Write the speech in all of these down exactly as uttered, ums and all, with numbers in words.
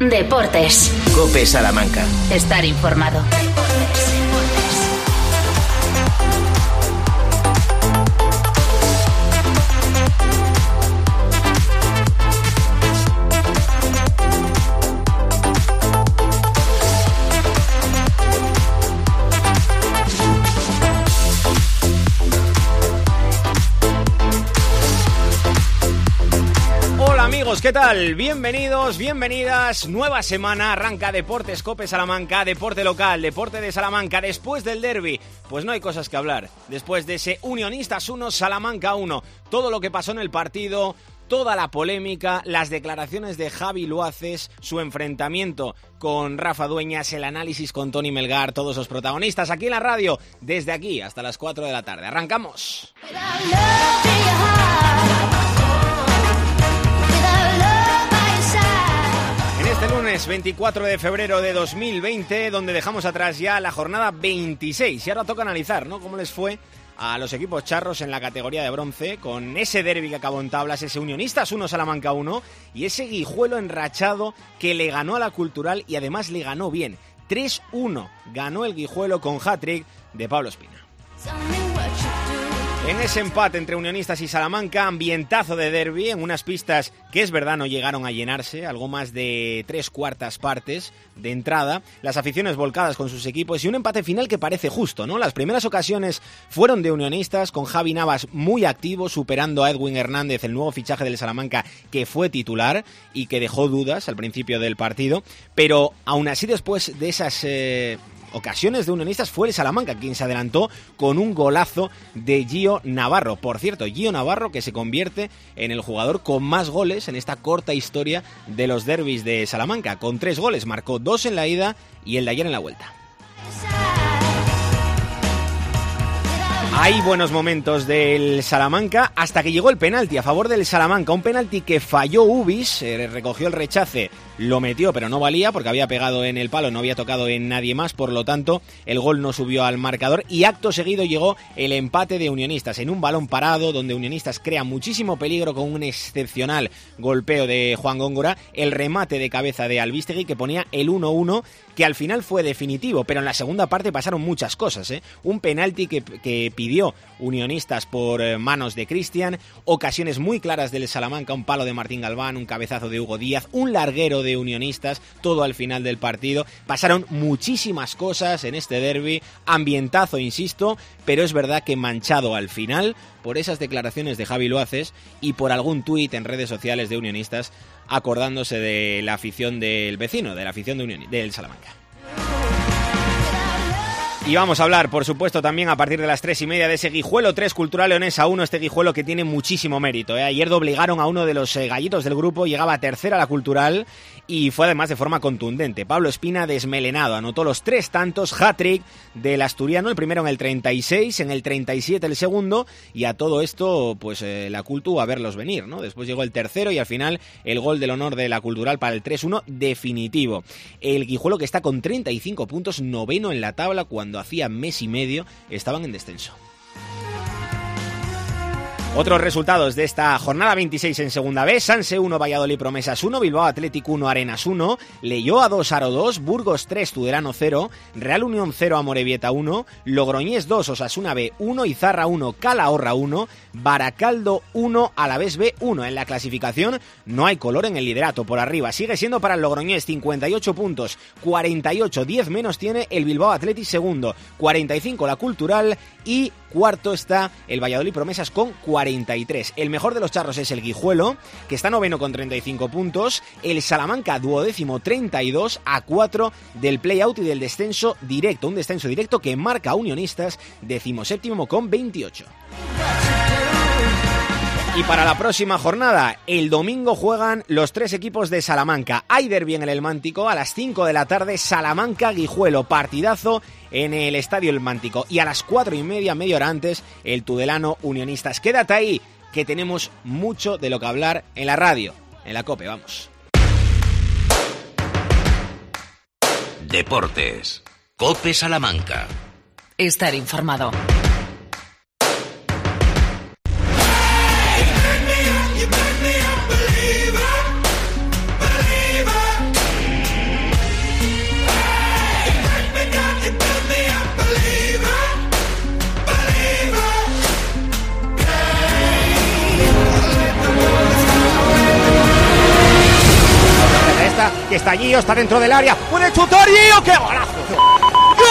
Deportes. COPE Salamanca. Estar informado. ¿Qué tal? Bienvenidos, bienvenidas. Nueva semana, arranca Deportes COPE Salamanca, deporte local, deporte de Salamanca. Después del derbi, pues no hay cosas que hablar. Después de ese Unionistas uno, Salamanca uno, todo lo que pasó en el partido, toda la polémica, las declaraciones de Javi Luaces, su enfrentamiento con Rafa Dueñas, el análisis con Tony Melgar, todos los protagonistas aquí en la radio, desde aquí hasta las cuatro de la tarde. ¡Arrancamos! Este lunes veinticuatro de febrero de dos mil veinte, donde dejamos atrás ya la jornada veintiséis. Y ahora toca analizar, ¿no?, cómo les fue a los equipos charros en la categoría de bronce, con ese derbi que acabó en tablas, ese Unionistas uno, Salamanca uno, y ese Guijuelo enrachado que le ganó a la Cultural y además le ganó bien. tres uno ganó el Guijuelo con hat-trick de Pablo Espina. En ese empate entre Unionistas y Salamanca, ambientazo de derbi en unas pistas que es verdad no llegaron a llenarse, algo más de tres cuartas partes de entrada, las aficiones volcadas con sus equipos y un empate final que parece justo, ¿no? Las primeras ocasiones fueron de Unionistas, con Javi Navas muy activo, superando a Edwin Hernández, el nuevo fichaje del Salamanca, que fue titular y que dejó dudas al principio del partido, pero aún así después de esas Eh, ocasiones de Unionistas fue el Salamanca quien se adelantó con un golazo de Gio Navarro. Por cierto, Gio Navarro que se convierte en el jugador con más goles en esta corta historia de los derbis de Salamanca. Con tres goles, marcó dos en la ida y el de ayer en la vuelta. Hay buenos momentos del Salamanca hasta que llegó el penalti a favor del Salamanca. Un penalti que falló Ubis, eh, recogió el rechace, lo metió pero no valía porque había pegado en el palo, no había tocado en nadie más, por lo tanto el gol no subió al marcador y acto seguido llegó el empate de Unionistas en un balón parado donde Unionistas crea muchísimo peligro con un excepcional golpeo de Juan Góngora, el remate de cabeza de Albistegui que ponía el uno uno, que al final fue definitivo, pero en la segunda parte pasaron muchas cosas, ¿eh? Un penalti que, que pidió Unionistas por manos de Cristian, ocasiones muy claras del Salamanca, un palo de Martín Galván, un cabezazo de Hugo Díaz, un larguero de Unionistas, todo al final del partido. Pasaron muchísimas cosas en este derbi, ambientazo, insisto, pero es verdad que manchado al final por esas declaraciones de Javi Luaces y por algún tuit en redes sociales de Unionistas acordándose de la afición del vecino, de la afición de Unión, del Salamanca. Y vamos a hablar, por supuesto, también a partir de las tres y media de ese Guijuelo tres, Cultural Leonesa uno, este Guijuelo que tiene muchísimo mérito, ¿eh? Ayer doblegaron a uno de los eh, gallitos del grupo, llegaba a tercera la Cultural y fue además de forma contundente. Pablo Espina desmelenado, anotó los tres tantos, hat-trick del asturiano, el primero en el treinta y seis, en el treinta y siete el segundo, y a todo esto, pues eh, la Cultu a verlos venir, ¿no? Después llegó el tercero y al final el gol del honor de la Cultural para el tres uno definitivo. El Guijuelo que está con treinta y cinco puntos, noveno en la tabla, cuando hacía mes y medio estaban en descenso. Otros resultados de esta jornada veintiséis en segunda B: Sanse uno, Valladolid Promesas uno, Bilbao Athletic uno, Arenas uno, Leioa dos, Aro dos, Burgos tres, Tudelano cero, Real Unión cero, Amorebieta uno, Logroñés dos, Osasuna B uno, Izarra uno, Calahorra uno, Baracaldo uno, Alavés B uno. En la clasificación no hay color en el liderato, por arriba sigue siendo para el Logroñés cincuenta y ocho puntos, cuarenta y ocho, diez menos tiene el Bilbao Athletic segundo, cuarenta y cinco la Cultural y cuarto está el Valladolid Promesas con cuarenta y tres. El mejor de los charros es el Guijuelo, que está noveno con treinta y cinco puntos. El Salamanca duodécimo, treinta y dos, a cuatro del play-out y del descenso directo. Un descenso directo que marca a Unionistas decimoséptimo con veintiocho. Y para la próxima jornada, el domingo juegan los tres equipos de Salamanca. Hay derbi en el Elmántico a las cinco de la tarde, Salamanca-Guijuelo, partidazo en el Estadio El Mántico. Y a las cuatro y media, media hora antes, el Tudelano Unionistas. Quédate ahí, que tenemos mucho de lo que hablar en la radio, en la COPE, vamos. Deportes. COPE Salamanca. Estar informado. que está Gio, está dentro del área, puede chutar Gio, ¡qué golazo! ¡Gol!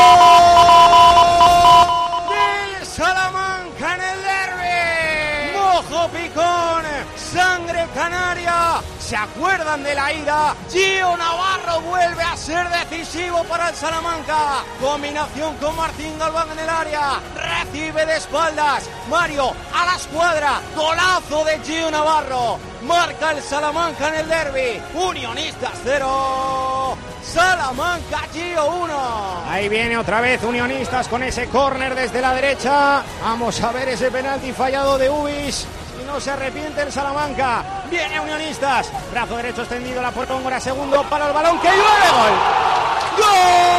¡Del Salamanca en el derbi! ¡Mojo Picón! ¡Sangre canaria! ¿Se acuerdan de la ida? Gio Navarro vuelve a ser decisivo para el Salamanca. Combinación con Martín Galván en el área. Recibe de espaldas. Mario a la escuadra. Golazo de Gio Navarro. Marca el Salamanca en el derbi. Unionistas cero. Salamanca Gio uno. Ahí viene otra vez Unionistas con ese córner desde la derecha. Vamos a ver ese penalti fallado de Ubis. No se arrepiente el Salamanca. Viene Unionistas. Brazo derecho extendido, la puerta Góngora, segundo para el balón que llueve. Gol. ¡Gol!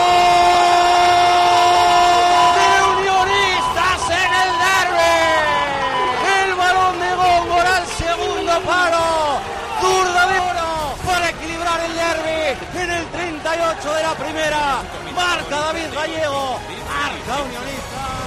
De Unionistas en el derbi. El balón de Góngora al segundo palo. Zurda de oro para equilibrar el derbi. En el treinta y ocho de la primera. Marca David Gallego. Marca Unionistas.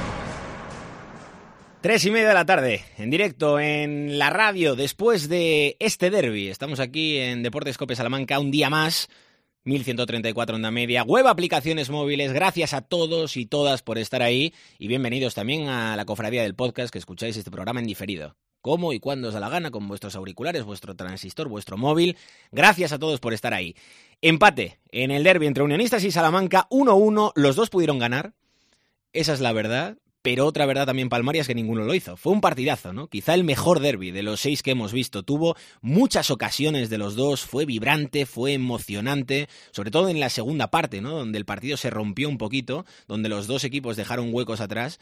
Tres y media de la tarde, en directo en la radio, después de este derbi. Estamos aquí en Deportes Cope Salamanca, un día más, mil ciento treinta y cuatro onda media, web, aplicaciones móviles. Gracias a todos y todas por estar ahí y bienvenidos también a la cofradía del podcast, que escucháis este programa en diferido. Cómo y cuándo os da la gana, con vuestros auriculares, vuestro transistor, vuestro móvil. Gracias a todos por estar ahí. Empate en el derbi entre Unionistas y Salamanca, uno uno, los dos pudieron ganar, esa es la verdad. Pero otra verdad también palmaria es que ninguno lo hizo. Fue un partidazo, ¿no? Quizá el mejor derbi de los seis que hemos visto. Tuvo muchas ocasiones de los dos, fue vibrante, fue emocionante, sobre todo en la segunda parte, ¿no? Donde el partido se rompió un poquito, donde los dos equipos dejaron huecos atrás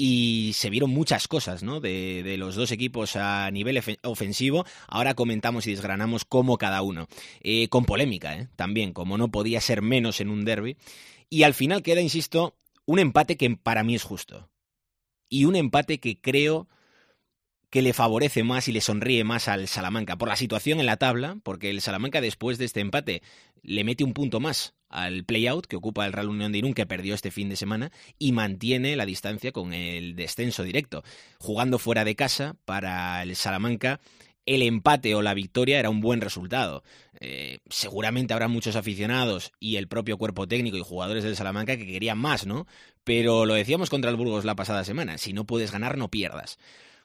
y se vieron muchas cosas, ¿no? De, de los dos equipos a nivel ofensivo. Ahora comentamos y desgranamos cómo cada uno. Eh, con polémica, ¿eh? También, como no podía ser menos en un derbi. Y al final queda, insisto, un empate que para mí es justo. Y un empate que creo que le favorece más y le sonríe más al Salamanca por la situación en la tabla, porque el Salamanca después de este empate le mete un punto más al play-out que ocupa el Real Unión de Irún, que perdió este fin de semana, y mantiene la distancia con el descenso directo. Jugando fuera de casa, para el Salamanca, el empate o la victoria era un buen resultado. Eh, seguramente habrá muchos aficionados y el propio cuerpo técnico y jugadores del Salamanca que querían más, ¿no? Pero lo decíamos contra el Burgos la pasada semana, si no puedes ganar, no pierdas.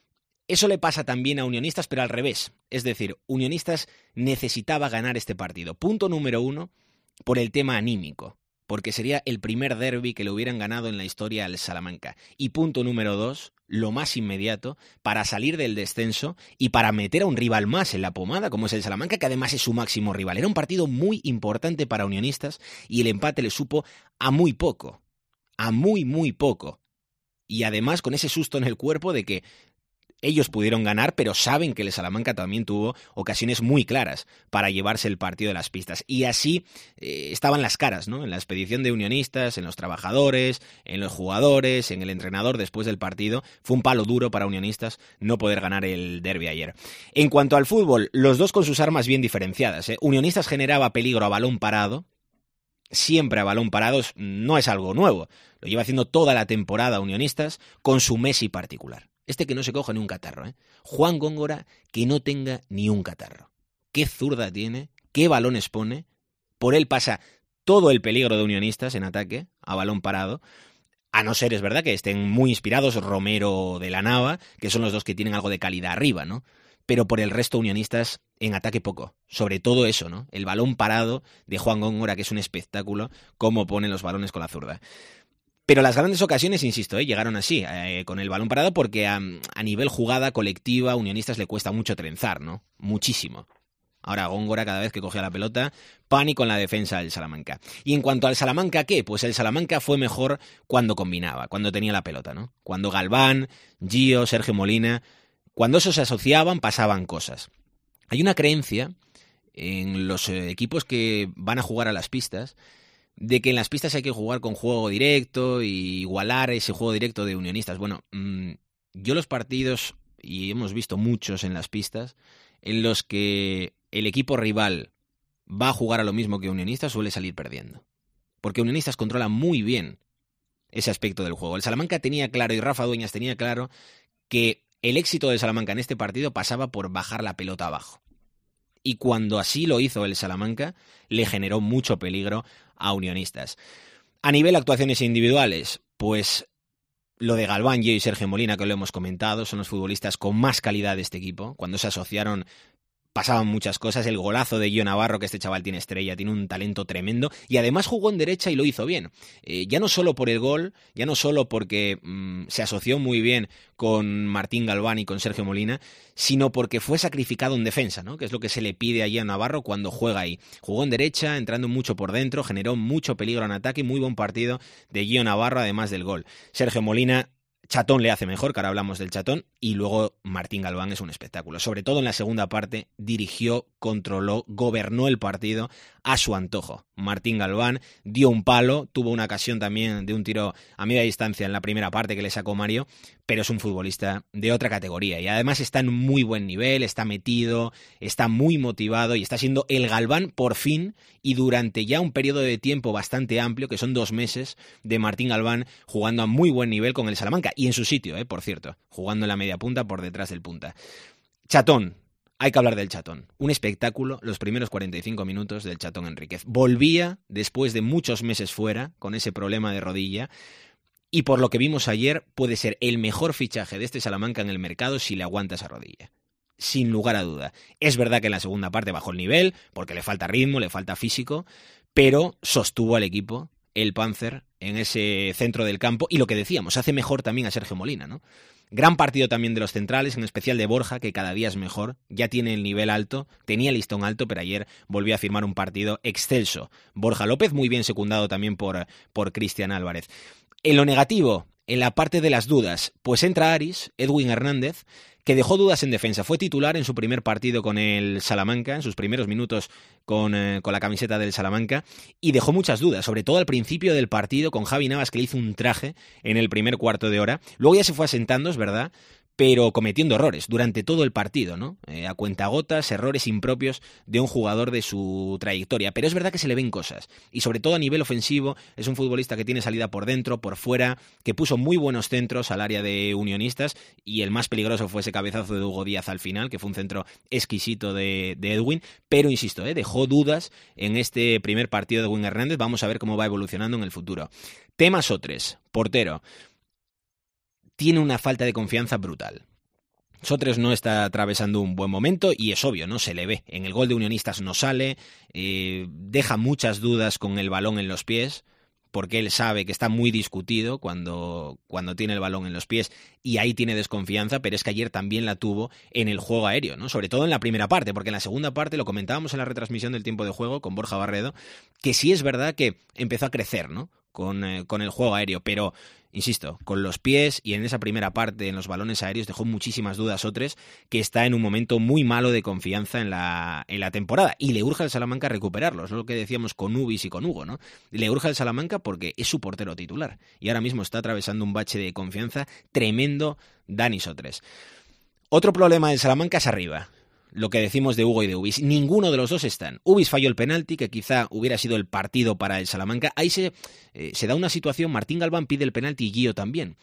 Eso le pasa también a Unionistas, pero al revés. Es decir, Unionistas necesitaba ganar este partido. Punto número uno, por el tema anímico, porque sería el primer derbi que le hubieran ganado en la historia al Salamanca. Y punto número dos, lo más inmediato, para salir del descenso y para meter a un rival más en la pomada, como es el Salamanca, que además es su máximo rival. Era un partido muy importante para Unionistas y el empate le supo a muy poco, a muy, muy poco. Y además con ese susto en el cuerpo de que ellos pudieron ganar, pero saben que el Salamanca también tuvo ocasiones muy claras para llevarse el partido de las pistas. Y así eh, estaban las caras, ¿no? En la expedición de Unionistas, en los trabajadores, en los jugadores, en el entrenador después del partido. Fue un palo duro para Unionistas no poder ganar el derbi ayer. En cuanto al fútbol, los dos con sus armas bien diferenciadas, ¿eh? Unionistas generaba peligro a balón parado. Siempre a balón parado no es algo nuevo. Lo lleva haciendo toda la temporada Unionistas con su Messi particular. Este que no se coja ni un catarro, ¿eh? Juan Góngora, que no tenga ni un catarro. Qué zurda tiene, qué balones pone. Por él pasa todo el peligro de Unionistas en ataque, a balón parado. A no ser, es verdad, que estén muy inspirados Romero de la Nava, que son los dos que tienen algo de calidad arriba, ¿no? Pero por el resto Unionistas en ataque poco. Sobre todo eso, ¿no? El balón parado de Juan Góngora, que es un espectáculo, cómo pone los balones con la zurda. Pero las grandes ocasiones, insisto, ¿eh? llegaron así, eh, con el balón parado, porque a, a nivel jugada colectiva a Unionistas le cuesta mucho trenzar, ¿no? Muchísimo. Ahora Góngora, cada vez que cogía la pelota, pánico en la defensa del Salamanca. Y en cuanto al Salamanca, ¿qué? Pues el Salamanca fue mejor cuando combinaba, cuando tenía la pelota, ¿no? Cuando Galván, Gio, Sergio Molina, cuando esos se asociaban, pasaban cosas. Hay una creencia en los equipos que van a jugar a las pistas, de que en las pistas hay que jugar con juego directo y igualar ese juego directo de Unionistas. Bueno, mmm, yo los partidos, y hemos visto muchos en las pistas, en los que el equipo rival va a jugar a lo mismo que Unionistas, suele salir perdiendo. Porque Unionistas controla muy bien ese aspecto del juego. El Salamanca tenía claro, y Rafa Dueñas tenía claro, que el éxito del Salamanca en este partido pasaba por bajar la pelota abajo. Y cuando así lo hizo el Salamanca, le generó mucho peligro a Unionistas. A nivel de actuaciones individuales, pues lo de Galván, Gio y Sergio Molina, que lo hemos comentado, son los futbolistas con más calidad de este equipo. Cuando se asociaron pasaban muchas cosas. El golazo de Gio Navarro, que este chaval tiene estrella, tiene un talento tremendo, y además jugó en derecha y lo hizo bien. Eh, ya no solo por el gol, ya no solo porque mmm, se asoció muy bien con Martín Galván y con Sergio Molina, sino porque fue sacrificado en defensa, ¿no? Que es lo que se le pide a Gio Navarro cuando juega ahí. Jugó en derecha, entrando mucho por dentro, generó mucho peligro en ataque, muy buen partido de Gio Navarro, además del gol. Sergio Molina, Chatón le hace mejor, que ahora hablamos del Chatón, y luego Martín Galván es un espectáculo. Sobre todo en la segunda parte, dirigió, controló, gobernó el partido a su antojo. Martín Galván dio un palo, tuvo una ocasión también de un tiro a media distancia en la primera parte que le sacó Mario, pero es un futbolista de otra categoría y además está en muy buen nivel, está metido, está muy motivado y está siendo el Galván por fin y durante ya un periodo de tiempo bastante amplio, que son dos meses, de Martín Galván jugando a muy buen nivel con el Salamanca y en su sitio, eh, por cierto, jugando en la media punta por detrás del punta. Chatón. Hay que hablar del Chatón. Un espectáculo, los primeros cuarenta y cinco minutos del Chatón Enríquez. Volvía después de muchos meses fuera, con ese problema de rodilla, y por lo que vimos ayer, puede ser el mejor fichaje de este Salamanca en el mercado si le aguanta esa rodilla. Sin lugar a duda. Es verdad que en la segunda parte bajó el nivel, porque le falta ritmo, le falta físico, pero sostuvo al equipo, el Panzer, en ese centro del campo, y lo que decíamos, hace mejor también a Sergio Molina, ¿no? Gran partido también de los centrales, en especial de Borja, que cada día es mejor, ya tiene el nivel alto, tenía el listón alto, pero ayer volvió a firmar un partido excelso. Borja López, muy bien secundado también por, por Cristian Álvarez. En lo negativo, en la parte de las dudas, pues entra Aris, Edwin Hernández, que dejó dudas en defensa. Fue titular en su primer partido con el Salamanca, en sus primeros minutos con, eh, con la camiseta del Salamanca, y dejó muchas dudas, sobre todo al principio del partido con Javi Navas, que le hizo un traje en el primer cuarto de hora. Luego ya se fue asentando, es verdad, pero cometiendo errores durante todo el partido, ¿no? Eh, a cuentagotas, errores impropios de un jugador de su trayectoria. Pero es verdad que se le ven cosas. Y sobre todo a nivel ofensivo, es un futbolista que tiene salida por dentro, por fuera, que puso muy buenos centros al área de Unionistas, y el más peligroso fue ese cabezazo de Hugo Díaz al final, que fue un centro exquisito de, de Edwin. Pero, insisto, ¿eh? dejó dudas en este primer partido de Edwin Hernández. Vamos a ver cómo va evolucionando en el futuro. Tema Sotres, portero. Tiene una falta de confianza brutal. Sotres no está atravesando un buen momento y es obvio, ¿no? Se le ve. En el gol de Unionistas no sale, eh, deja muchas dudas con el balón en los pies, porque él sabe que está muy discutido cuando, cuando tiene el balón en los pies y ahí tiene desconfianza, pero es que ayer también la tuvo en el juego aéreo, ¿no? Sobre todo en la primera parte, porque en la segunda parte, lo comentábamos en la retransmisión del tiempo de juego con Borja Barredo, que sí es verdad que empezó a crecer, ¿no? Con, eh, con el juego aéreo, pero insisto, con los pies y en esa primera parte en los balones aéreos dejó muchísimas dudas Sotres, que está en un momento muy malo de confianza en la, en la temporada y le urge al Salamanca recuperarlo, es lo que decíamos con Ubis y con Hugo, ¿no? Le urge al Salamanca porque es su portero titular y ahora mismo está atravesando un bache de confianza tremendo Dani Sotres. Otro problema del Salamanca es arriba. Lo que decimos de Hugo y de Ubis, ninguno de los dos están. Ubis falló el penalti, que quizá hubiera sido el partido para el Salamanca. Ahí se, eh, se da una situación, Martín Galván pide el penalti y Gio también.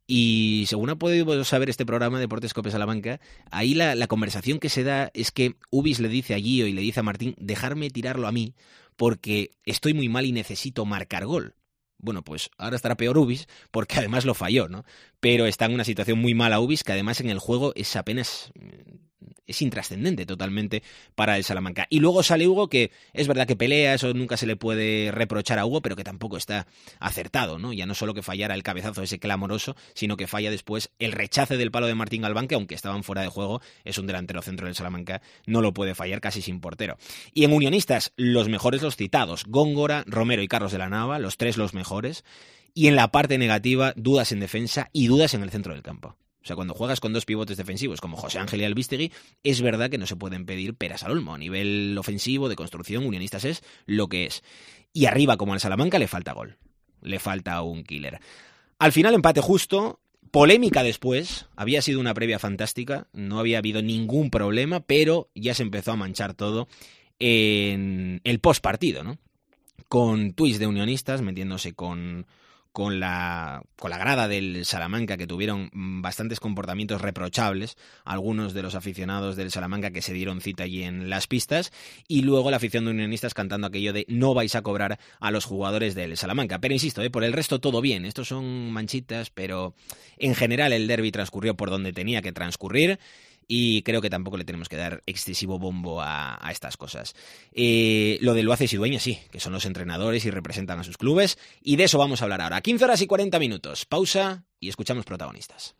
Y según ha podido saber este programa Deportes Cope Salamanca, ahí la, la conversación que se da es que Ubis le dice a Gio y le dice a Martín, dejarme tirarlo a mí, porque estoy muy mal y necesito marcar gol. Bueno, pues ahora estará peor Ubis, porque además lo falló, ¿no? Pero está en una situación muy mala Ubis, que además en el juego es apenas... es intrascendente totalmente para el Salamanca. Y luego sale Hugo, que es verdad que pelea, eso nunca se le puede reprochar a Hugo, pero que tampoco está acertado, ¿no? Ya no solo que fallara el cabezazo ese clamoroso, sino que falla después el rechace del palo de Martín Galván, que aunque estaban fuera de juego, es un delantero centro del Salamanca, no lo puede fallar casi sin portero. Y en Unionistas, los mejores los citados, Góngora, Romero y Carlos de la Nava, los tres los mejores. Y en la parte negativa, dudas en defensa y dudas en el centro del campo. O sea, cuando juegas con dos pivotes defensivos como José Ángel y Albistegui, es verdad que no se pueden pedir peras al olmo. A nivel ofensivo, de construcción, Unionistas es lo que es. Y arriba, como al Salamanca, le falta gol. Le falta un killer. Al final, empate justo. Polémica después. Había sido una previa fantástica. No había habido ningún problema, pero ya se empezó a manchar todo en el postpartido, ¿no? Con tuits de Unionistas metiéndose con... con la, con la grada del Salamanca, que tuvieron bastantes comportamientos reprochables, algunos de los aficionados del Salamanca que se dieron cita allí en las pistas, y luego la afición de Unionistas cantando aquello de no vais a cobrar a los jugadores del Salamanca. Pero insisto, ¿eh? por el resto todo bien, estos son manchitas, pero en general el derbi transcurrió por donde tenía que transcurrir, y creo que tampoco le tenemos que dar excesivo bombo a, a estas cosas. Eh, lo de Luaces y Dueñas sí, que son los entrenadores y representan a sus clubes, y de eso vamos a hablar ahora. quince horas y cuarenta minutos, pausa y escuchamos protagonistas.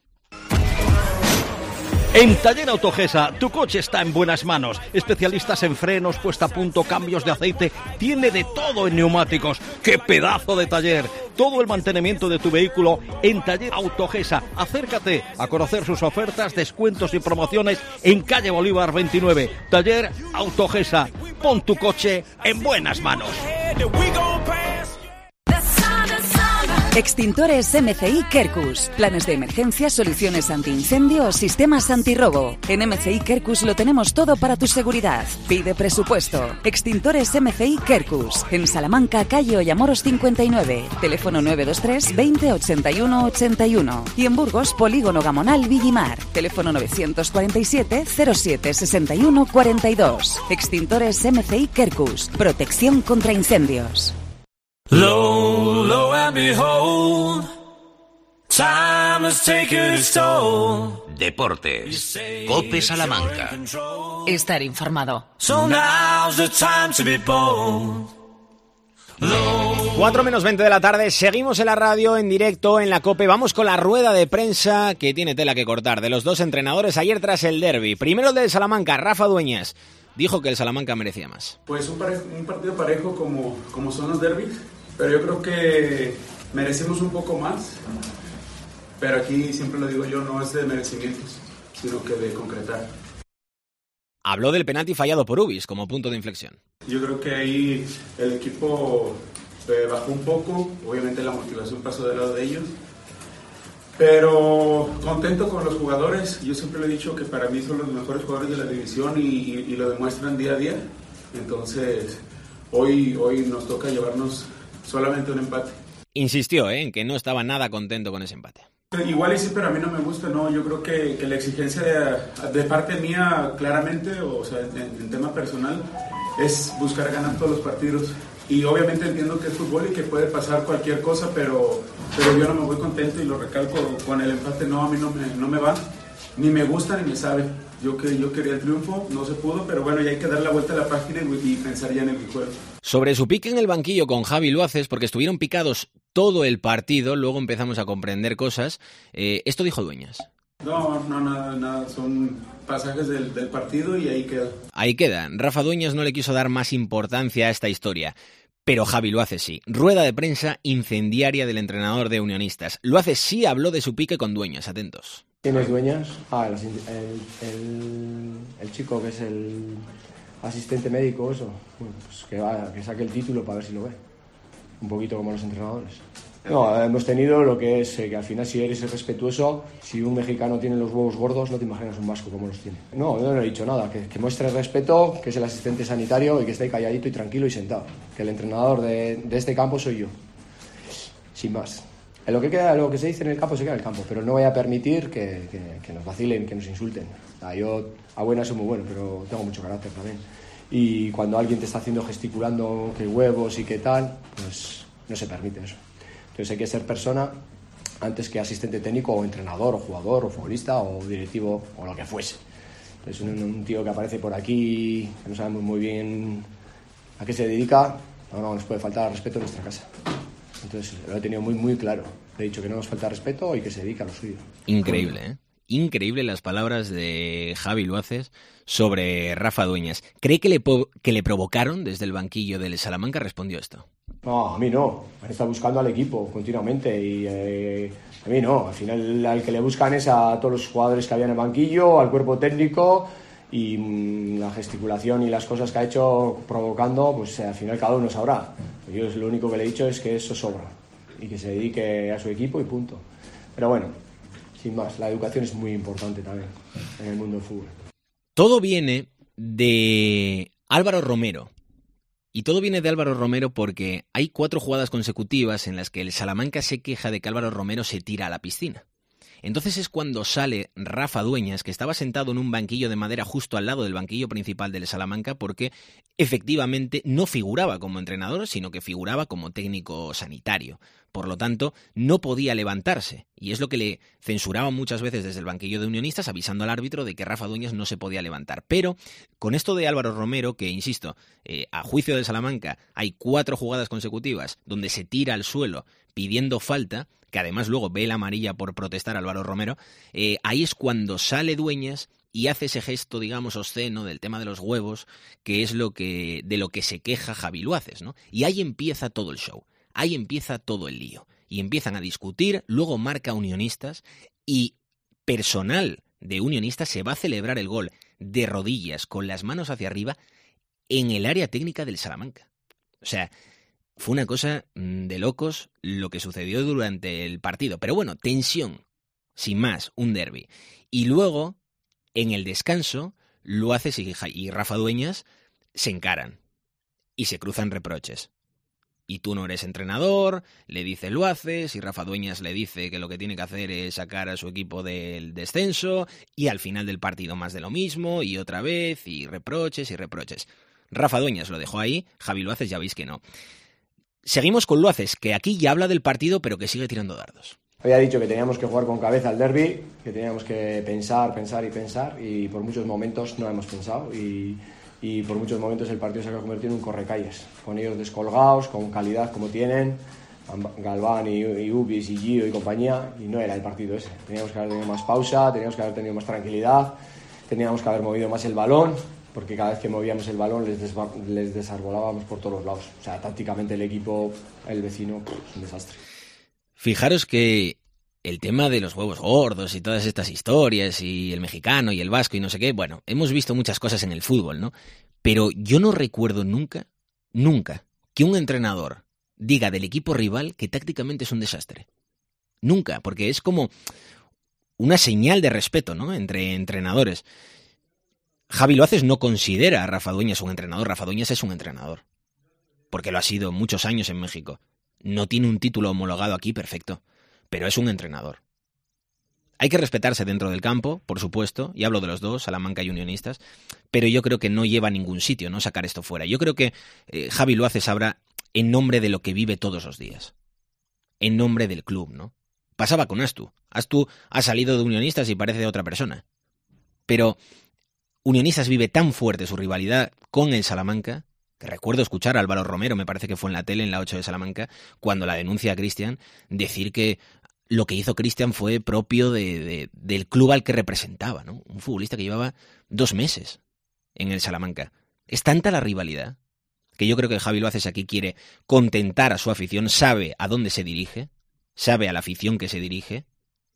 En Taller Autogesa, tu coche está en buenas manos. Especialistas en frenos, puesta a punto, cambios de aceite. Tiene de todo en neumáticos. ¡Qué pedazo de taller! Todo el mantenimiento de tu vehículo en Taller Autogesa. Acércate a conocer sus ofertas, descuentos y promociones en calle Bolívar veintinueve. Taller Autogesa. Pon tu coche en buenas manos. Extintores M C I Quercus. Planes de emergencia, soluciones antiincendio o sistemas antirrobo. En M C I Quercus lo tenemos todo para tu seguridad. Pide presupuesto. Extintores M C I Quercus. En Salamanca, calle Ollamoros cincuenta y nueve. Teléfono nueve dos tres veinte ochenta y uno ochenta y uno. Y en Burgos, Polígono Gamonal Villimar. Teléfono novecientos cuarenta y siete cero siete sesenta y uno cuarenta y dos. Extintores M C I Quercus. Protección contra incendios. Low, low and behold, time has taken its toll. Deportes. COPE Salamanca. Estar informado. So now's the time to be bold. cuatro menos veinte de la tarde, seguimos en la radio, en directo, en la COPE. Vamos con la rueda de prensa que tiene tela que cortar de los dos entrenadores ayer tras el derbi. Primero el del Salamanca, Rafa Dueñas. Dijo que el Salamanca merecía más. Pues un, parejo, un partido parejo como, como son los derbis, pero yo creo que merecemos un poco más. Pero aquí, siempre lo digo yo, no es de merecimientos, sino que de concretar. Habló del penalti fallado por Ubis como punto de inflexión. Yo creo que ahí el equipo eh, bajó un poco, obviamente la motivación pasó del lado de ellos. Pero contento con los jugadores. Yo siempre le he dicho que para mí son los mejores jugadores de la división y, y, y lo demuestran día a día. Entonces, hoy, hoy nos toca llevarnos solamente un empate. Insistió ¿eh? en que no estaba nada contento con ese empate. Igual y sí, pero a mí no me gusta, ¿no? Yo creo que, que la exigencia de, de parte mía, claramente, o sea, en, en tema personal, es buscar ganar todos los partidos. Y obviamente entiendo que es fútbol y que puede pasar cualquier cosa, pero, pero yo no me voy contento y lo recalco con el empate. No, a mí no me, no me va, ni me gusta ni me sabe. Yo, que, yo quería el triunfo, no se pudo, pero bueno, ya hay que dar la vuelta a la página y, y pensar ya en el juego. Sobre su pique en el banquillo con Javi Luaces, porque estuvieron picados todo el partido, luego empezamos a comprender cosas. Eh, esto dijo Dueñas. No, no, nada, nada, son pasajes del, del partido y ahí queda. Ahí queda. Rafa Dueñas no le quiso dar más importancia a esta historia, pero Javi Luaces sí. Rueda de prensa incendiaria del entrenador de Unionistas. Luaces sí habló de su pique con Dueñas, atentos. ¿Quién es Dueñas? Ah, el, el, el, el chico que es el asistente médico, eso. Bueno, pues que, va, que saque el título para ver si lo ve. Un poquito como los entrenadores. No, hemos tenido lo que es eh, que al final, si eres respetuoso, si un mexicano tiene los huevos gordos, no te imaginas un vasco como los tiene. No, yo no he dicho nada, que, que muestre respeto, que es el asistente sanitario y que esté calladito y tranquilo y sentado. Que el entrenador de, de este campo soy yo. Sin más. En lo que queda, lo que se dice en el campo se queda en el campo, pero no voy a permitir que, que, que nos vacilen, que nos insulten. O sea, yo a buenas soy muy bueno, pero tengo mucho carácter también. Y cuando alguien te está haciendo gesticulando que huevos y que tal, pues no se permite eso. Entonces hay que ser persona antes que asistente técnico o entrenador o jugador o futbolista o directivo o lo que fuese. Entonces un, un tío que aparece por aquí, que no sabemos muy bien a qué se dedica, no, no nos puede faltar respeto en nuestra casa. Entonces lo he tenido muy muy claro. Le he dicho que no nos falta respeto y que se dedica a lo suyo. Increíble, ¿eh? Increíble las palabras de Javi Luaces sobre Rafa Dueñas. ¿Cree que le, po- que le provocaron desde el banquillo del Salamanca? Respondió esto. No, a mí no. Han estado buscando al equipo continuamente y eh, a mí no. Al final al que le buscan es a todos los jugadores que había en el banquillo, al cuerpo técnico y mmm, la gesticulación y las cosas que ha hecho provocando, pues al final cada uno sabrá. Yo lo único que le he dicho es que eso sobra y que se dedique a su equipo y punto. Pero bueno, sin más, la educación es muy importante también en el mundo del fútbol. Todo viene de Álvaro Romero Y todo viene de Álvaro Romero porque hay cuatro jugadas consecutivas en las que el Salamanca se queja de que Álvaro Romero se tira a la piscina. Entonces es cuando sale Rafa Dueñas, que estaba sentado en un banquillo de madera justo al lado del banquillo principal del Salamanca, porque efectivamente no figuraba como entrenador, sino que figuraba como técnico sanitario. Por lo tanto, no podía levantarse. Y es lo que le censuraban muchas veces desde el banquillo de Unionistas, avisando al árbitro de que Rafa Dueñas no se podía levantar. Pero con esto de Álvaro Romero, que insisto, eh, a juicio del Salamanca hay cuatro jugadas consecutivas donde se tira al suelo pidiendo falta, que además luego ve la amarilla por protestar a Álvaro Romero, eh, ahí es cuando sale Dueñas y hace ese gesto, digamos, obsceno del tema de los huevos, que es lo que de lo que se queja Javi Luaces, ¿no? Y ahí empieza todo el show, ahí empieza todo el lío. Y empiezan a discutir, luego marca Unionistas y personal de Unionistas se va a celebrar el gol de rodillas, con las manos hacia arriba, en el área técnica del Salamanca. O sea, fue una cosa de locos lo que sucedió durante el partido. Pero bueno, tensión, sin más, un derbi. Y luego, en el descanso, Luaces y Rafa Dueñas se encaran y se cruzan reproches. Y tú no eres entrenador, le dice Luaces, y Rafa Dueñas le dice que lo que tiene que hacer es sacar a su equipo del descenso, y al final del partido más de lo mismo, y otra vez, y reproches y reproches. Rafa Dueñas lo dejó ahí, Javi Luaces ya veis que no. Seguimos con Luaces, que aquí ya habla del partido, pero que sigue tirando dardos. Había dicho que teníamos que jugar con cabeza al derbi, que teníamos que pensar, pensar y pensar, y por muchos momentos no hemos pensado, y, y por muchos momentos el partido se ha convertido en un correcalles, con ellos descolgados, con calidad como tienen, Galván y, y Ubis y Gio y compañía, y no era el partido ese. Teníamos que haber tenido más pausa, teníamos que haber tenido más tranquilidad, teníamos que haber movido más el balón, porque cada vez que movíamos el balón les, desba- les desarbolábamos por todos los lados. O sea, tácticamente el equipo, el vecino, pues, es un desastre. Fijaros que el tema de los huevos gordos y todas estas historias, y el mexicano y el vasco y no sé qué, bueno, hemos visto muchas cosas en el fútbol, ¿no? Pero yo no recuerdo nunca, nunca, que un entrenador diga del equipo rival que tácticamente es un desastre. Nunca, porque es como una señal de respeto, ¿no?, entre entrenadores. Javi Luaces no considera a Rafa Dueñas un entrenador. Rafa Dueñas es un entrenador, porque lo ha sido muchos años en México. No tiene un título homologado aquí, perfecto, pero es un entrenador. Hay que respetarse dentro del campo, por supuesto, y hablo de los dos, Salamanca y Unionistas, pero yo creo que no lleva a ningún sitio, ¿no?, sacar esto fuera. Yo creo que eh, Javi Luaces habla en nombre de lo que vive todos los días, en nombre del club, ¿no? Pasaba con Astu. Astu ha salido de Unionistas y parece otra persona, pero Unionistas vive tan fuerte su rivalidad con el Salamanca, que recuerdo escuchar a Álvaro Romero, me parece que fue en la tele, en la ocho de Salamanca, cuando la denuncia a Cristian, decir que lo que hizo Cristian fue propio de, de, del club al que representaba, ¿no? Un futbolista que llevaba dos meses en el Salamanca. Es tanta la rivalidad que yo creo que Javi Luaces aquí quiere contentar a su afición, sabe a dónde se dirige, sabe a la afición que se dirige,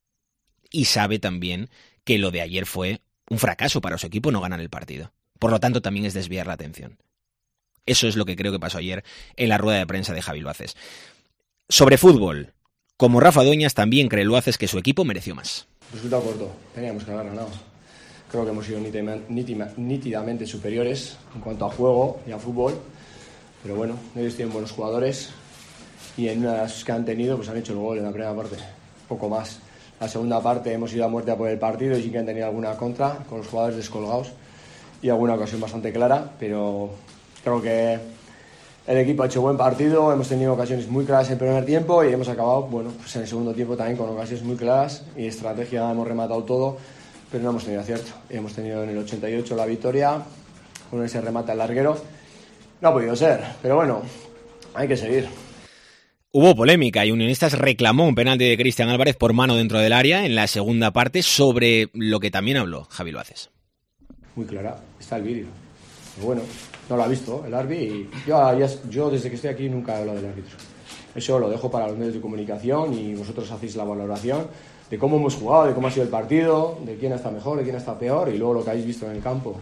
y sabe también que lo de ayer fue un fracaso para su equipo no ganar el partido. Por lo tanto, también es desviar la atención. Eso es lo que creo que pasó ayer en la rueda de prensa de Javi Luaces. Sobre fútbol, como Rafa Dueñas, también cree Luaces que su equipo mereció más. Resultado corto, teníamos que haber ganado. Creo que hemos sido nítidamente superiores en cuanto a juego y a fútbol, pero bueno, ellos tienen buenos jugadores y en una de las que han tenido pues han hecho el gol en la primera parte, poco más. La segunda parte hemos ido a muerte a por el partido y sí que han tenido alguna contra con los jugadores descolgados y alguna ocasión bastante clara, pero creo que el equipo ha hecho buen partido, hemos tenido ocasiones muy claras en el primer tiempo y hemos acabado, bueno, pues en el segundo tiempo también con ocasiones muy claras y estrategia, hemos rematado todo, pero no hemos tenido acierto. Hemos tenido en el ochenta y ocho la victoria con ese remate al larguero. No ha podido ser, pero bueno, hay que seguir. Hubo polémica y Unionistas reclamó un penalti de Cristian Álvarez por mano dentro del área en la segunda parte, sobre lo que también habló Javi Luaces. Muy clara, está el vídeo. Pero bueno, no lo ha visto el árbitro y yo, yo desde que estoy aquí nunca he hablado del árbitro. Eso lo dejo para los medios de comunicación y vosotros hacéis la valoración de cómo hemos jugado, de cómo ha sido el partido, de quién está mejor, de quién está peor y luego lo que habéis visto en el campo.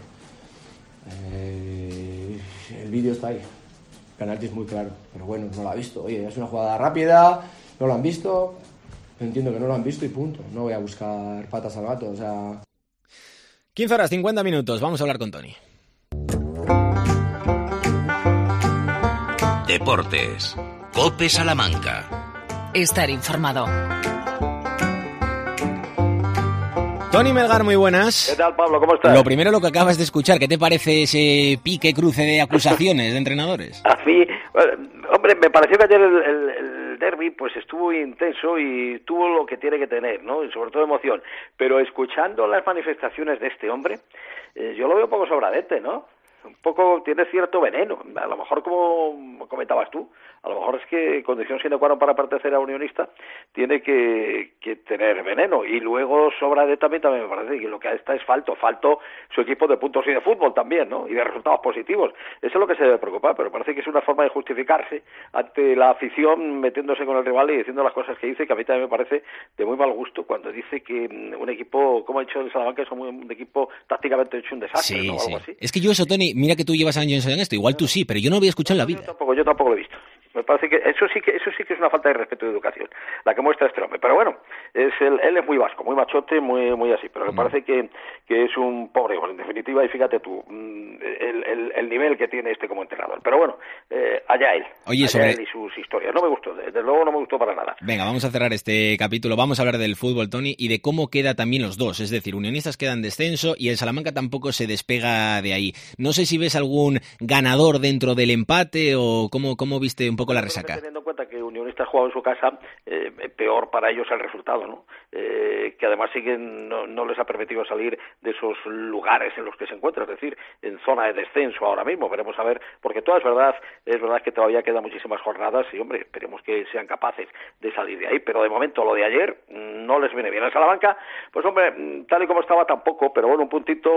Eh, el vídeo está ahí. El penalti es muy claro, pero bueno, no lo ha visto. Oye, es una jugada rápida, no lo han visto, entiendo que no lo han visto y punto. No voy a buscar patas al gato, o sea... quince horas cincuenta minutos, vamos a hablar con Tony. Deportes. COPE Salamanca. Estar informado. Tony Melgar, muy buenas. ¿Qué tal, Pablo? ¿Cómo estás? Lo primero, lo que acabas de escuchar, ¿qué te parece ese pique cruce de acusaciones de entrenadores? A mí, hombre, me pareció que ayer el, el, el derbi pues estuvo intenso y tuvo lo que tiene que tener, ¿no? Y sobre todo emoción. Pero escuchando las manifestaciones de este hombre, eh, yo lo veo un poco sobradete, ¿no? Un poco tiene cierto veneno. A lo mejor, como comentabas tú, a lo mejor es que condición sine qua non para pertenecer a Unionista tiene que, que tener veneno. Y luego Sobradete también, también me parece que lo que está es falto, falto su equipo de puntos y de fútbol también, ¿no? Y de resultados positivos. Eso es lo que se debe preocupar, pero parece que es una forma de justificarse ante la afición metiéndose con el rival y diciendo las cosas que dice, que a mí también me parece de muy mal gusto cuando dice que un equipo, como ha dicho el Salamanca, es un equipo tácticamente hecho un desastre, sí, ¿no? O sí. algo así. Es que yo eso, Tony, mira que tú llevas años en esto, igual tú sí, pero yo no lo había escuchado en la vida. Yo tampoco, yo tampoco lo he visto. Me parece que eso sí que eso sí que es una falta de respeto y de educación, la que muestra este hombre. Pero bueno, es el, él es muy vasco, muy machote, muy muy así, pero me parece que, que es un pobre igual, en definitiva, y fíjate tú, el, el, el nivel que tiene este como entrenador. Pero bueno, eh, allá él, Oye, allá sobre... él y sus historias. No me gustó, desde luego no me gustó para nada. Venga, vamos a cerrar este capítulo, vamos a hablar del fútbol, Tony, y de cómo queda también los dos, es decir, Unionistas queda en descenso y el Salamanca tampoco se despega de ahí. No sé si ves algún ganador dentro del empate o cómo, cómo viste un poco la resaca. Teniendo en cuenta que Unionistas juega en su casa, eh, peor para ellos el resultado, ¿no? Eh, que además siguen no, no les ha permitido salir de esos lugares en los que se encuentra, es decir, en zona de descenso ahora mismo. Veremos a ver, porque todo es verdad, es verdad que todavía quedan muchísimas jornadas y, hombre, esperemos que sean capaces de salir de ahí, pero de momento lo de ayer no les viene bien. El Salamanca, pues hombre, tal y como estaba tampoco, pero bueno, un puntito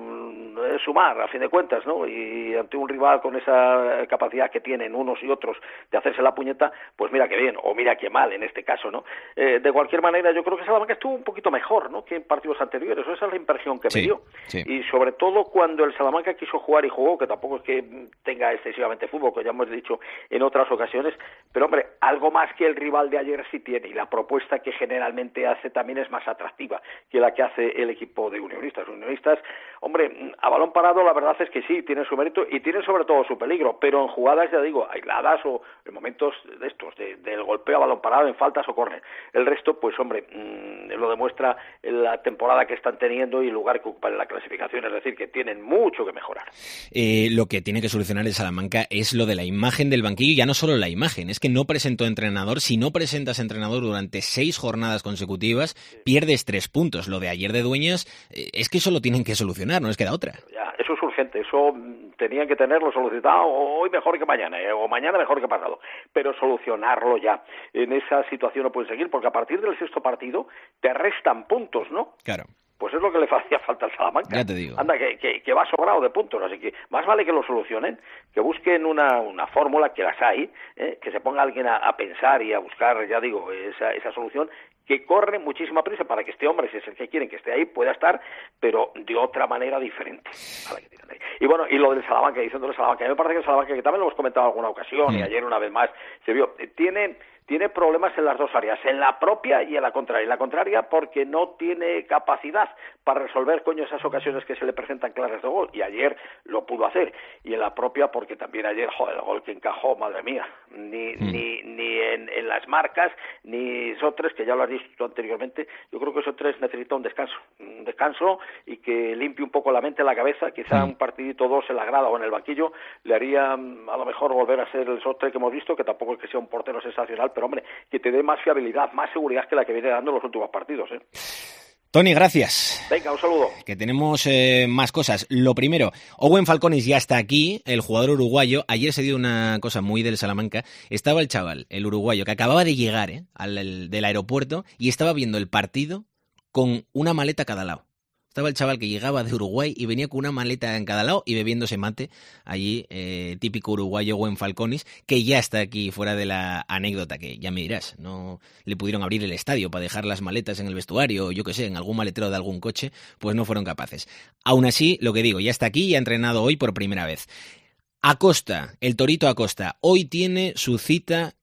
es sumar, a fin de cuentas, ¿no? Y ante un rival con esa capacidad que tienen unos y otros de hacerse la puñeta, pues mira que bien, o mira que mal en este caso, ¿no? Eh, de cualquier manera, yo creo que Salamanca estuvo un poquito mejor, ¿no?, que en partidos anteriores. Esa es la impresión que sí, me dio. Sí. Y sobre todo cuando el Salamanca quiso jugar y jugó, que tampoco es que tenga excesivamente fútbol, que ya hemos dicho en otras ocasiones, pero hombre, algo más que el rival de ayer sí tiene, y la propuesta que generalmente hace también es más atractiva que la que hace el equipo de Unionistas. Unionistas, hombre, a balón parado la verdad es que sí, tiene su mérito y tiene sobre todo su peligro, pero en jugadas, ya digo, aisladas o en momentos de estos, de, del golpeo a balón parado, en faltas o córner. El resto, pues hombre, mmm, lo demuestra la temporada que están teniendo y el lugar que ocupan en la clasificación, es decir, que tienen mucho que mejorar. Eh, lo que tiene que solucionar el Salamanca es lo de la imagen del banquillo, y ya no solo la imagen, es que no presentó entrenador. Si no presentas entrenador durante seis jornadas consecutivas, sí, pierdes tres puntos. Lo de ayer de Dueñas, eh, es que eso lo tienen que solucionar, no les queda otra. Ya, eso es urgente, eso tenían que tenerlo solucionado hoy mejor que mañana, eh, o mañana mejor que pasado, pero solucionarlo ya. En esa situación no pueden seguir, porque a partir del sexto partido te restan puntos, ¿no? Claro. Pues es lo que le hacía falta al Salamanca. Ya te digo. Anda, que, que, que va sobrado de puntos, así que más vale que lo solucionen, que busquen una, una fórmula, que las hay, ¿eh? Que se ponga alguien a, a pensar y a buscar, ya digo, esa, esa solución, que corre muchísima prisa para que este hombre, si es el que quieren que esté ahí, pueda estar, pero de otra manera diferente a la que tienen ahí. Y bueno, y lo del Salamanca, diciendo del Salamanca, a mí me parece que el Salamanca, que también lo hemos comentado en alguna ocasión, mm. y ayer una vez más se vio, tiene... tiene problemas en las dos áreas, en la propia y en la contraria. En la contraria porque no tiene capacidad para resolver, coño, esas ocasiones que se le presentan claras de gol, y ayer lo pudo hacer. Y en la propia porque también ayer, joder, el gol que encajó, madre mía, ni mm. ni ni en, en las marcas, ni esos tres, que ya lo has dicho anteriormente, yo creo que esos tres necesitan un descanso, un descanso y que limpie un poco la mente, la cabeza. Quizá mm. un partidito dos en la grada o en el banquillo le haría a lo mejor volver a ser el Sotre que hemos visto, que tampoco es que sea un portero sensacional, pero hombre, que te dé más fiabilidad, más seguridad que la que viene dando en los últimos partidos, ¿eh? Tony, gracias. Venga, un saludo. Que tenemos eh, más cosas. Lo primero, Owen Falconis ya está aquí, el jugador uruguayo. Ayer se dio una cosa muy del Salamanca. Estaba el chaval, el uruguayo, que acababa de llegar eh, al, el, del aeropuerto y estaba viendo el partido con una maleta a cada lado. Estaba el chaval que llegaba de Uruguay y venía con una maleta en cada lado y bebiéndose mate allí, eh, típico uruguayo Owen Falconis, que ya está aquí fuera de la anécdota, que ya me dirás, no le pudieron abrir el estadio para dejar las maletas en el vestuario, o yo qué sé, en algún maletero de algún coche, pues no fueron capaces. Aún así, lo que digo, ya está aquí y ha entrenado hoy por primera vez. Acosta, el Torito Acosta, hoy tiene su cita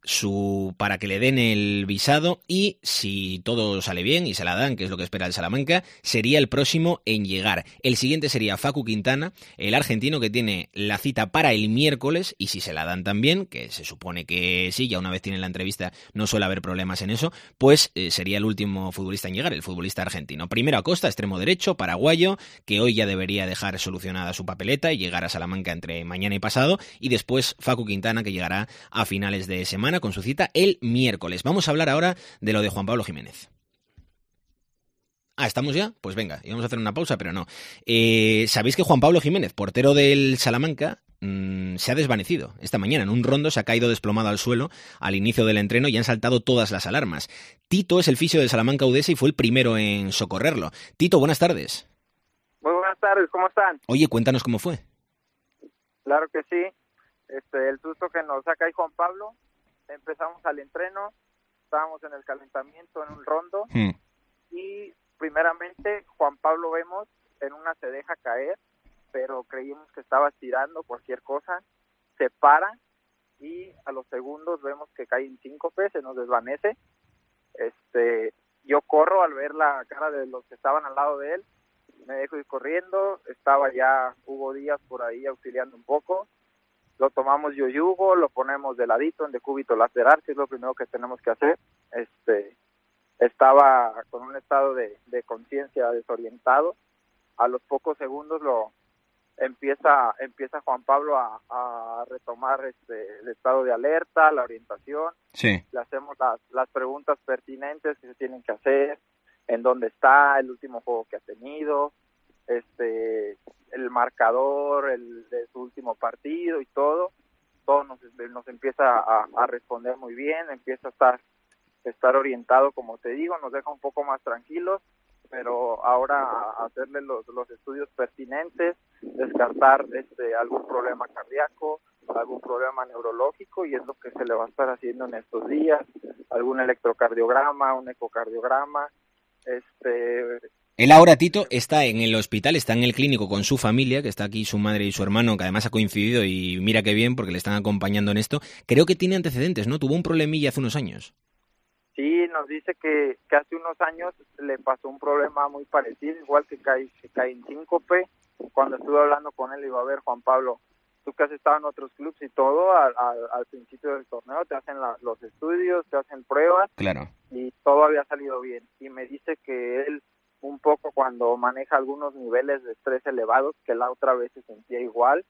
su para que le den el visado y, si todo sale bien y se la dan, que es lo que espera el Salamanca, sería el próximo en llegar. El siguiente sería Facu Quintana, el argentino, que tiene la cita para el miércoles, y si se la dan también, que se supone que sí, ya una vez tienen la entrevista no suele haber problemas en eso, pues eh, sería el último futbolista en llegar, el futbolista argentino. Primero Acosta, extremo derecho, paraguayo, que hoy ya debería dejar solucionada su papeleta y llegar a Salamanca entre mañana y pasado, y después Facu Quintana, que llegará a finales de semana con su cita el miércoles. Vamos a hablar ahora de lo de Juan Pablo Jiménez. Ah, ¿estamos ya? Pues venga, íbamos a hacer una pausa, pero no. Eh, ¿Sabéis que Juan Pablo Jiménez, portero del Salamanca, mmm, se ha desvanecido? Esta mañana en un rondo se ha caído desplomado al suelo al inicio del entreno y han saltado todas las alarmas. Tito es el fisio del Salamanca U D S y fue el primero en socorrerlo. Tito, buenas tardes. Muy buenas tardes, ¿cómo están? Oye, cuéntanos cómo fue. Claro que sí. Este, el susto que nos saca ahí Juan Pablo, empezamos al entreno, estábamos en el calentamiento en un rondo hmm. y primeramente Juan Pablo vemos en una se deja caer, pero creímos que estaba estirando cualquier cosa, se para y a los segundos vemos que cae en síncope, se nos desvanece. Este, yo corro al ver la cara de los que estaban al lado de él, me dejo ir corriendo, estaba ya Hugo Díaz por ahí auxiliando un poco. Lo tomamos yo y Hugo, lo ponemos de ladito en decúbito lateral, que es lo primero que tenemos que hacer. Este, estaba con un estado de, de conciencia desorientado. A los pocos segundos lo empieza empieza Juan Pablo a, a retomar este el estado de alerta, la orientación. Sí. Le hacemos las, las preguntas pertinentes que se tienen que hacer, en dónde está, el último juego que ha tenido, este el marcador el de su último partido y todo todo nos, nos empieza a, a responder muy bien, empieza a estar estar orientado, como te digo, nos deja un poco más tranquilos, pero ahora a hacerle los, los estudios pertinentes, descartar este algún problema cardíaco, algún problema neurológico, y es lo que se le va a estar haciendo en estos días, algún electrocardiograma, un ecocardiograma. este Él ahora, Tito, está en el hospital, está en el clínico con su familia, que está aquí su madre y su hermano, que además ha coincidido, y mira qué bien, porque le están acompañando en esto. Creo que tiene antecedentes, ¿no? Tuvo un problemilla hace unos años. Sí, nos dice que, que hace unos años le pasó un problema muy parecido, igual que cae, que cae en síncope. Cuando estuve hablando con él, iba a ver, Juan Pablo, tú que has estado en otros clubes y todo, al, al, al principio del torneo te hacen la, los estudios, te hacen pruebas, claro, y todo había salido bien. Y me dice que él, un poco cuando maneja algunos niveles de estrés elevados, que la otra vez se sentía igual,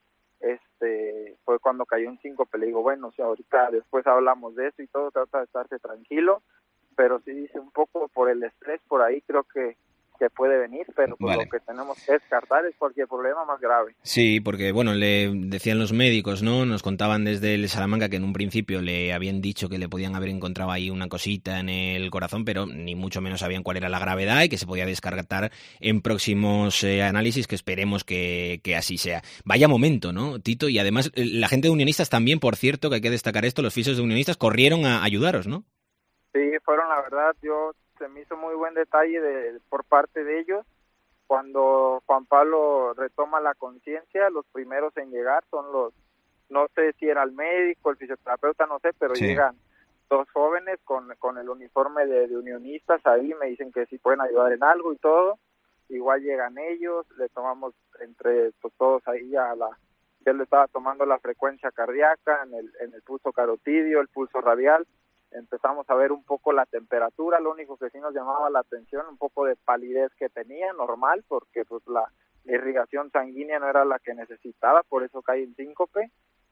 este fue cuando cayó en síncope. Le digo, bueno, o sea, ahorita después hablamos de eso y todo, trata de estarse tranquilo, pero sí dice un poco por el estrés, por ahí creo que que puede venir, pero pues vale, lo que tenemos que descartar es cualquier problema más grave. Sí, porque bueno, le decían los médicos, ¿no? Nos contaban desde el Salamanca que en un principio le habían dicho que le podían haber encontrado ahí una cosita en el corazón, pero ni mucho menos sabían cuál era la gravedad y que se podía descartar en próximos eh, análisis, que esperemos que, que así sea. Vaya momento, ¿no, Tito? Y además la gente de Unionistas también, por cierto, que hay que destacar esto, los fisios de Unionistas corrieron a ayudaros, ¿no? Sí, fueron, la verdad, yo se me hizo muy buen detalle de, por parte de ellos. Cuando Juan Pablo retoma la conciencia, los primeros en llegar son los, no sé si era el médico, el fisioterapeuta, no sé, pero sí, llegan dos jóvenes con, con el uniforme de, de Unionistas ahí, me dicen que sí pueden ayudar en algo y todo. Igual llegan ellos, le tomamos entre pues, todos ahí a la, él le estaba tomando la frecuencia cardíaca, en el, en el pulso carotidio, el pulso radial. Empezamos a ver un poco la temperatura, lo único que sí nos llamaba la atención, un poco de palidez que tenía, normal, porque pues la irrigación sanguínea no era la que necesitaba, por eso cae en síncope,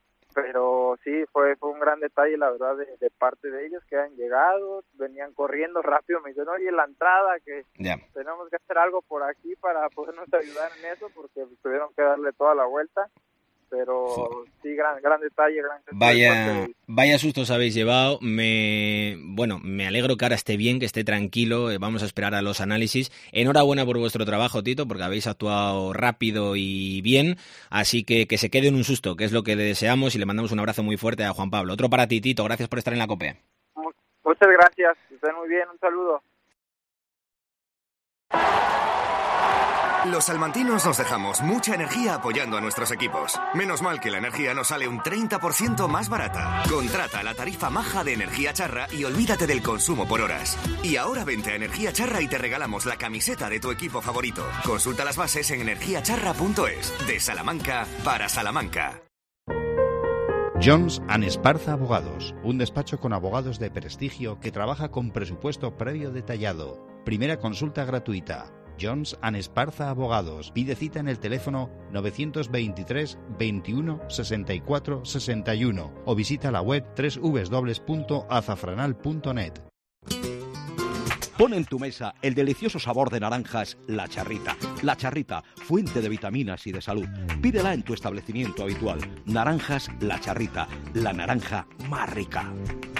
pero sí, fue fue un gran detalle, la verdad, de, de parte de ellos, que han llegado, venían corriendo rápido, me dicen, oye, la entrada, que yeah. tenemos que hacer algo por aquí para podernos ayudar en eso, porque tuvieron que darle toda la vuelta. Pero sí, gran, gran detalle, gran detalle. Vaya, vaya sustos habéis llevado. Me, bueno, me alegro que ahora esté bien, que esté tranquilo. Vamos a esperar a los análisis. Enhorabuena por vuestro trabajo, Tito, porque habéis actuado rápido y bien. Así que que se quede en un susto, que es lo que le deseamos, y le mandamos un abrazo muy fuerte a Juan Pablo. Otro para ti, Tito. Gracias por estar en la COPE. Muchas gracias. Estén muy bien. Un saludo. Los salmantinos nos dejamos mucha energía apoyando a nuestros equipos. Menos mal que la energía nos sale un treinta por ciento más barata. Contrata la tarifa maja de Energía Charra y olvídate del consumo por horas. Y ahora vente a Energía Charra y te regalamos la camiseta de tu equipo favorito. Consulta las bases en energía charra punto es. De Salamanca para Salamanca. Jones and Esparza Abogados, un despacho con abogados de prestigio que trabaja con presupuesto previo detallado. Primera consulta gratuita. Jones and Esparza Abogados. Pide cita en el teléfono novecientos veintitrés veintiuno sesenta y cuatro sesenta y uno o visita la web doble u doble u doble u punto azafranal punto net. Pon en tu mesa el delicioso sabor de naranjas La Charrita. La Charrita, fuente de vitaminas y de salud. Pídela en tu establecimiento habitual. Naranjas La Charrita, la naranja más rica.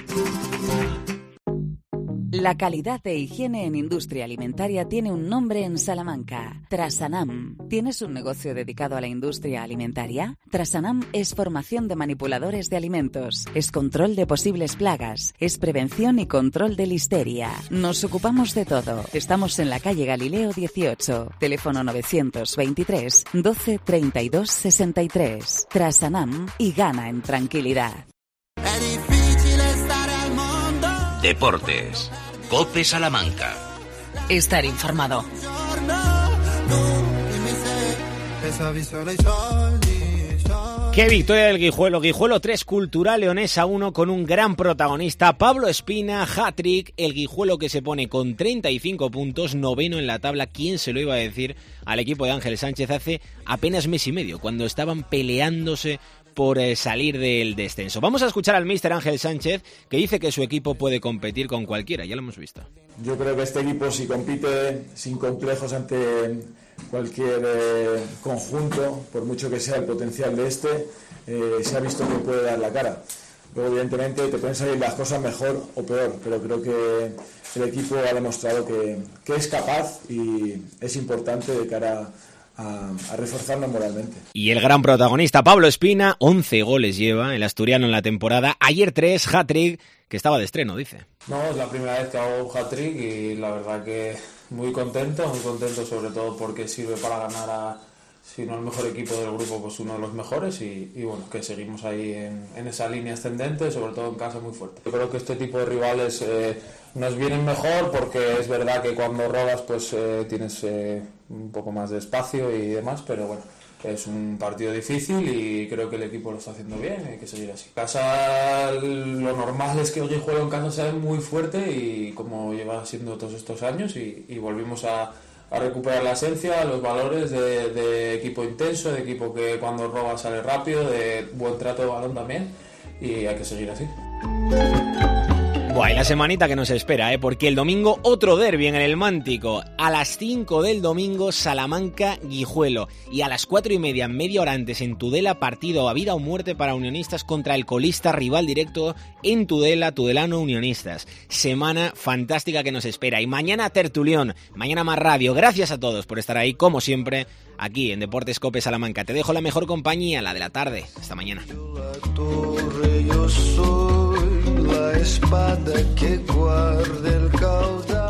La calidad de higiene en industria alimentaria tiene un nombre en Salamanca: Trasanam. ¿Tienes un negocio dedicado a la industria alimentaria? Trasanam es formación de manipuladores de alimentos, es control de posibles plagas, es prevención y control de listeria. Nos ocupamos de todo. Estamos en la calle Galileo dieciocho, teléfono novecientos veintitrés doce treinta y dos sesenta y tres. Trasanam, y gana en tranquilidad. Deportes. COPE Salamanca. Estar informado. Qué victoria del Guijuelo. Guijuelo tres, Cultural Leonesa uno, con un gran protagonista, Pablo Espina, hat-trick. El Guijuelo que se pone con treinta y cinco puntos, noveno en la tabla. ¿Quién se lo iba a decir al equipo de Ángel Sánchez hace apenas mes y medio, cuando estaban peleándose por eh, salir del descenso? Vamos a escuchar al míster Ángel Sánchez, que dice que su equipo puede competir con cualquiera, ya lo hemos visto. Yo creo que este equipo, si compite sin complejos ante cualquier eh, conjunto, por mucho que sea el potencial de este, eh, se ha visto que puede dar la cara. Luego, evidentemente, te pueden salir las cosas mejor o peor, pero creo que el equipo ha demostrado que, que es capaz y es importante de cara a, a reforzarnos moralmente. Y el gran protagonista, Pablo Espina, once goles lleva el asturiano en la temporada. Ayer tres, hat-trick, que estaba de estreno, dice. No, es la primera vez que hago un hat-trick y la verdad que muy contento, muy contento sobre todo porque sirve para ganar a, si no el mejor equipo del grupo, pues uno de los mejores y, y bueno, que seguimos ahí en, en esa línea ascendente, sobre todo en casa muy fuerte. Yo creo que este tipo de rivales eh, nos vienen mejor porque es verdad que cuando robas pues eh, tienes eh, un poco más de espacio y demás, pero bueno, es un partido difícil y creo que el equipo lo está haciendo bien, hay que seguir así. Casa, lo normal es que el Guijuelo en casa sea muy fuerte y como lleva siendo todos estos años y, y volvimos a, a recuperar la esencia, los valores de, de equipo intenso, de equipo que cuando roba sale rápido, de buen trato de balón también y hay que seguir así. Buah, y la semanita que nos espera, ¿eh? Porque el domingo otro derbi en el Mántico. A las cinco del domingo, Salamanca-Guijuelo. Y a las cuatro y media, media hora antes, en Tudela, partido a vida o muerte para unionistas contra el colista rival directo en Tudela, Tudelano Unionistas. Semana fantástica que nos espera. Y mañana tertulión, mañana más radio. Gracias a todos por estar ahí, como siempre, aquí en Deportes COPE Salamanca. Te dejo la mejor compañía, la de la tarde. Hasta mañana. La espada que guarda el caudal.